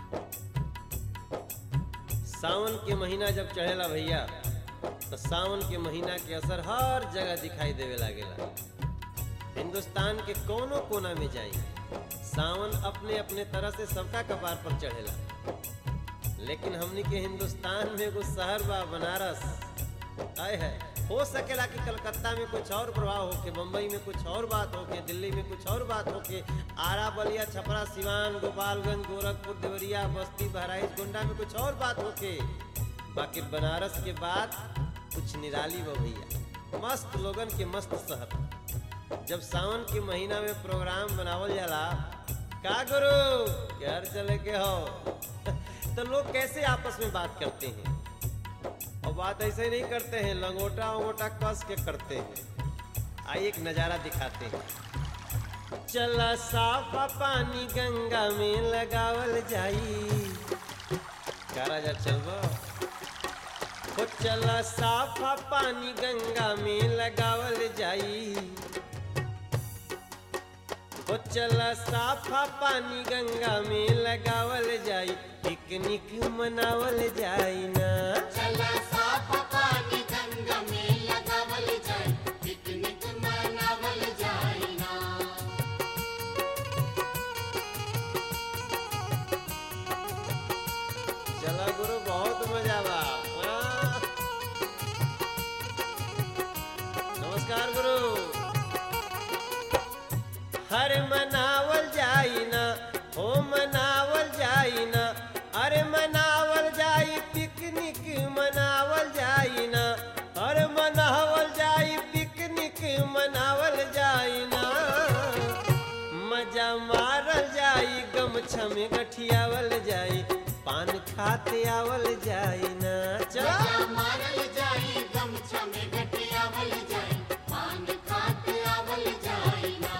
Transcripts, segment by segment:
सावन के महीना जब चढ़ेला भैया तो सावन के महीना के असर हर जगह दिखाई देवे लागेला। हिंदुस्तान के कोनो कोना में जाई सावन अपने अपने तरह से सबका कपार पर चढ़ेला। लेकिन हमनी के हिंदुस्तान में एगो शहर बा बनारस, आए है हो सकेला कि कलकत्ता में कुछ और प्रभाव होके, बम्बई में कुछ और बात होके, दिल्ली में कुछ और बात होके, आरा बलिया छपरा सिवान गोपालगंज गोरखपुर देवरिया बस्ती बहराइच गोंडा में कुछ और बात होके, बाकी बनारस के बाद कुछ निराली बा भैया। मस्त लोगन के मस्त शहर। जब सावन के महीना में प्रोग्राम बनावल जाला, का गुरु घर चले के हो तो लोग कैसे आपस में बात करते हैं, और बात ऐसे नहीं करते हैं, लंगोटा वंगोटा कस के करते हैं। आइए एक नजारा दिखाते हैं। चला साफा पानी गंगा में लगावल जाई, का राजा चलबो हो। चला साफा पानी गंगा में लगावल जाई, हो चला साफा पानी गंगा में लगावल जाई, पिकनिक मनावल जाई ना। चला साफा पानी गंगा में लगावल जाई, पिकनिक मनावल जाई ना। चला गुरु बहुत मजा बा। नमस्कार गुरु। हर मनावल जाई ना हो, मनावल जाई ना, अरे मनावल जाई पिकनिक मनावल जाई ना, अरे मनावल जाई पिकनिक मनावल जाई ना। मजा मारल जाई गमछा में गठियावल जाई, पान खाते आवल जाई ना। चला मजा मारल जाई गमछा में गठियावल जाई, पान खाते आवल जाई ना।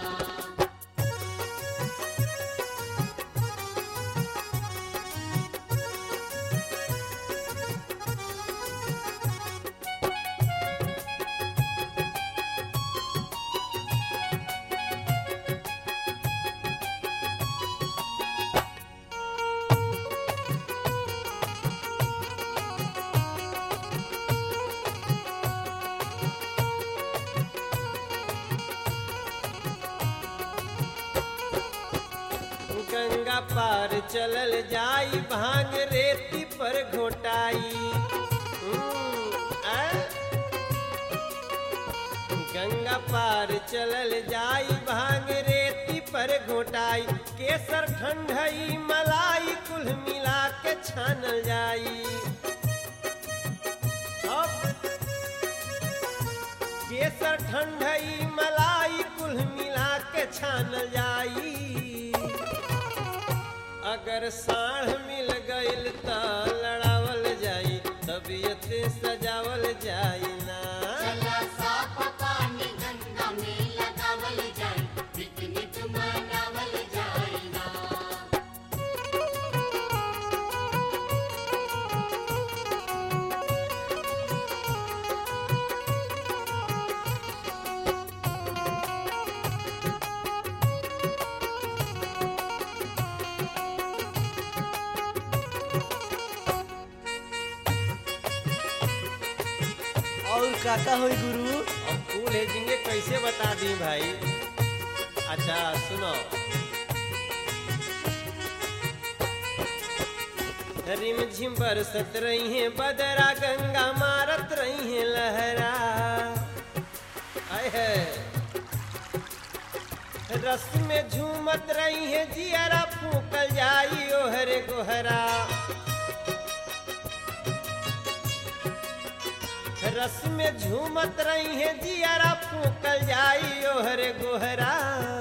गंगा पार चलल जाई भांग रेती पर घोटाई। गंगा पार चलल जाई भांग रेती पर घोटाई, केसर ठंडई मलाई कुल मिला के छानल जाई। केसर ठंडई मलाई कुल मिला के छानल जाई। अगर साढ़ मिल गईल त लड़ावल जाई, तबीयत सजावल जाई ना। चला साफा पानी गंगा में लगावल जाई, पिकनिक मनावल जाई ना। और काका होई गुरु? अब फूल हेजिंगे कैसे बता दी भाई। अच्छा सुनो। रिम झिम बरसत रही है बदरा, गंगा मारत रही है लहरा। आए है रस में झूमत रही है जियरा, फूकल जाई ओहरे गोहरा। रस में झूमत रही है जियारा, फूकल जाई ओहरे गोहरा।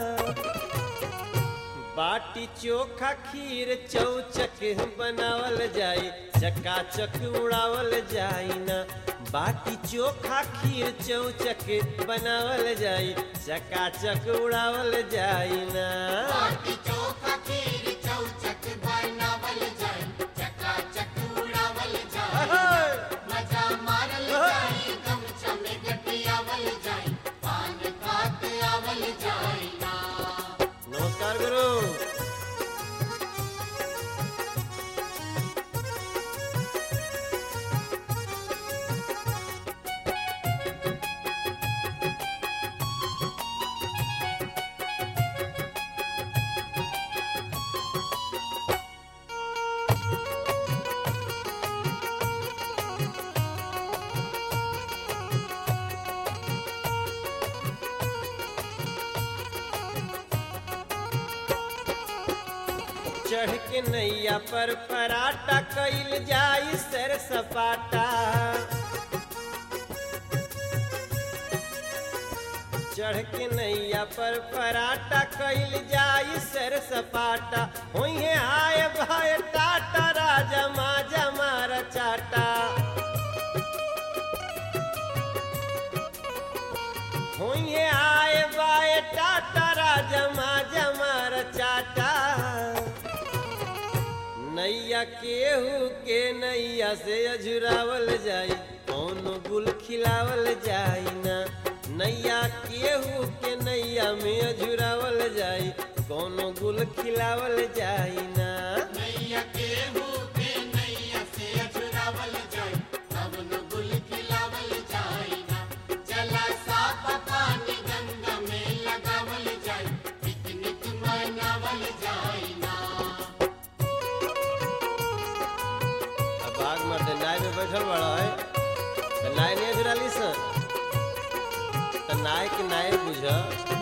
बाटी चोखा खीर चौचक बनावल जाई, चकाचक उड़ावल जाई ना। बाटी चोखा खीर चौचक बनावल जाई, चकाचक उड़ावल जाई ना। बाटी चोखा खीर चौचक बनावल जाई, चकाचक उड़ावल जाई। मजा मारल जाई गमछा में गठियावल जाई, पान खाते आवल जाई ना। नमस्कार गुरु। चढ़ के नैया पर पराटा कइल जाई सर सपाटा। चढ़ के नैया पर पराटा कइल जाई सर सपाटा। होइहे आए भाई टाटा राजा माजा मारा चाटा। होइहे आए बाए टाटा राजा माजा मारा चाटा। नैया केहू के नैया से अझुरावल जाई कौनो गुल खिलावल जाई ना। नैया केहू के नैया में अझुरावल जाई कौनो गुल खिलावल जाई ना। नैया केहू के नैया से अझुरावल जाई कौनो गुल खिलावल जाई ना। चला साफ पानी गंगा में लगावल जाई पिकनिक मनावल जाई ना। अब आग मर्द नाय में बैठल बड़ा है तो नाय नहीं अझुराली सन तो नाय के नाय बुझ।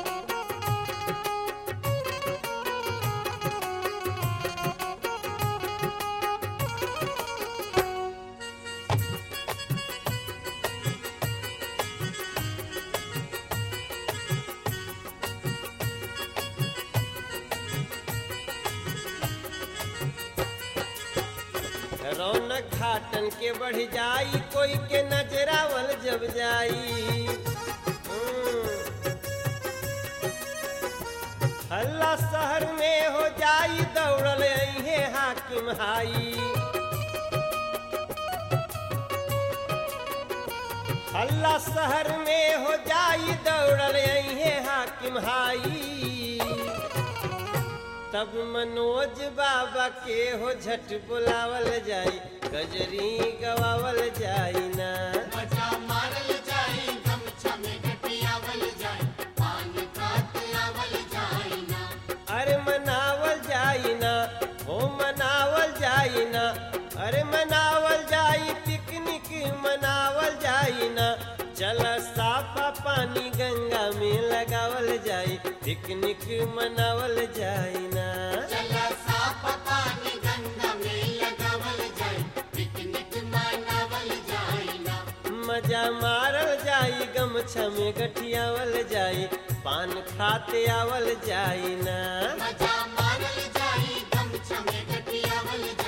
रौनक घाटन के बढ़ जाई कोई के नजरावल जब जाई। हल्ला शहर में हो जाई दौड़ल अइहे हाकिम हाई। हल्ला शहर में हो जाई दौड़ल अइहे हाकिम हाई। तब मनोज बाबा के हो झट बुलावल जाई गजरी गवावल जाई ना। मजा मारल जाई गमछा में गटियावल जाई पान खात आवल जाई ना। अरे मनावल जाई ना हो मनावल जाई ना। अरे मनावल जाई पिकनिक मनावल जाई ना। चल साफा पानी गंगा में लगावल जाई पिकनिक मनावल जाई ना। चला साफ पानी गंगा में लगावल जाई पिकनिक मनावल जाई ना। मजा मारल जाई गमछा में गठियावल जाई पान खाते आवल जाई ना। मजा मारल जाई गमछा में गटियावल जाई